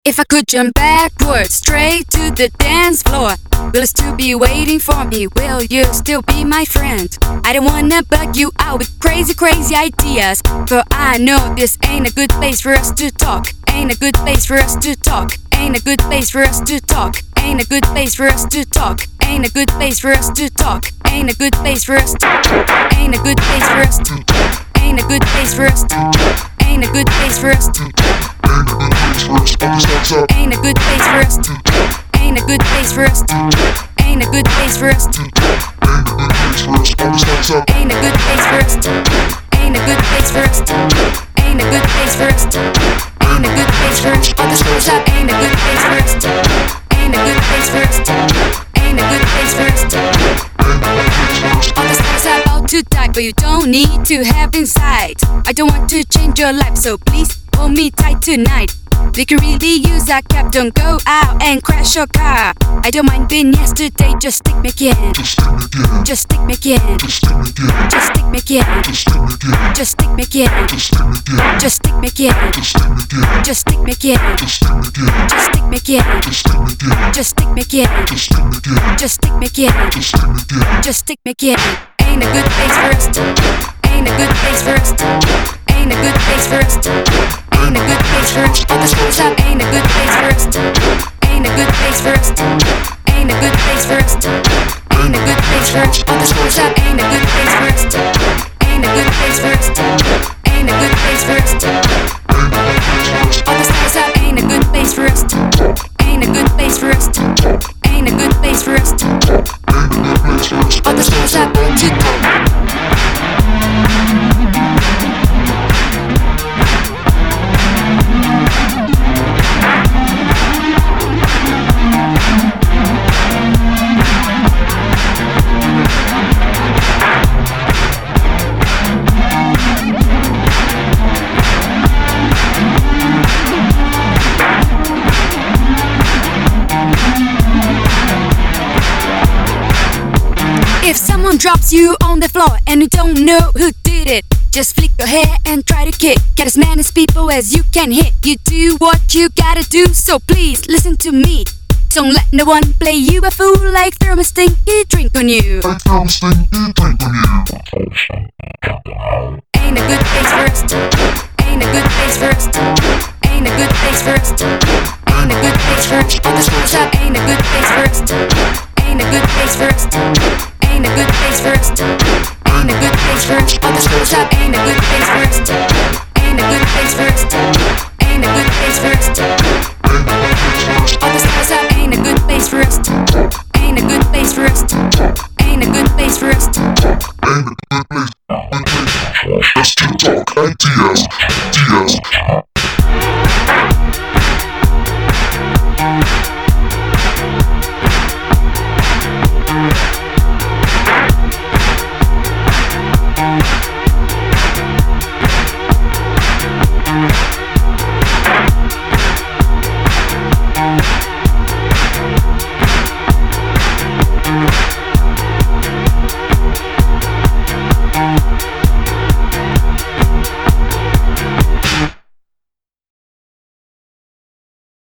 If I could jump backwards straight to the dance floor, will you still be waiting for me? Will you still be my friend? I don't wanna bug you out with crazy, crazy ideas, for I know this ain't a good place for us to talk. Ain't a good place for us to talk. Ain't a good place for us to talk. Ain't a good place for us to talk. Ain't a good place for us to talk. Ain't a good place for us to Ain't a good place for us to Ain't a good place for us to Ain't a good place for us to Ain't a good place for us to Ain't a good place for us to Ain't a good place for us to Ain't a good place for us to Ain't a good place for us to Ain't a good place for us to Ain't a good place for us all this goes up. Ain't a good place for us to Ain't a good place for us to Ain't a good place for us to all this goes up. About to die, but you don't need to have inside. I don't want to change your life, so please hold me tight tonight. We can really use that cab, don't go out and crash your car. I don't mind being yesterday, just stick me again. Just stick me again. Just stick me again. Just stick me again. Just stick me again. Just stick me again. Just stick me again. Just stick me again. Just stick me again. Just stick me again. Ain't a good place for us to Ain't a good place for us to Ain't a good place for us to Ain't a good place for us all this goes up. Ain't a good place for us to Ain't a good place for us to Ain't a good place for us to Ain't a good place for us all this goes up. Ain't a good place for us to Ain't a good place for us to Ain't a good place for us to all this goes up. Ain't a good place for us to Ain't a good place for us to Ain't a good place for us to all this goes up. If someone drops you on the floor and you don't know who did it, just flick your hair and try to kick. Get as many people as you can hit. You do what you gotta do, so please listen to me. Don't let no one play you a fool, like throw a stinky drink on you. Ain't a good place for us to Ain't a good place for us to Ain't a good place for us to Ain't a good place for us all this goes up. Ain't a good place for us to Ain't a good place for us to Ain't a good place for us to Ain't a good place for us all this goes up. Ain't a good place for us to Ain't a good place for us to Ain't a good place for us to all this goes up. Ain't a good place for us to Ain't a good place for us to Ain't a good place for us to Let's talk ideas.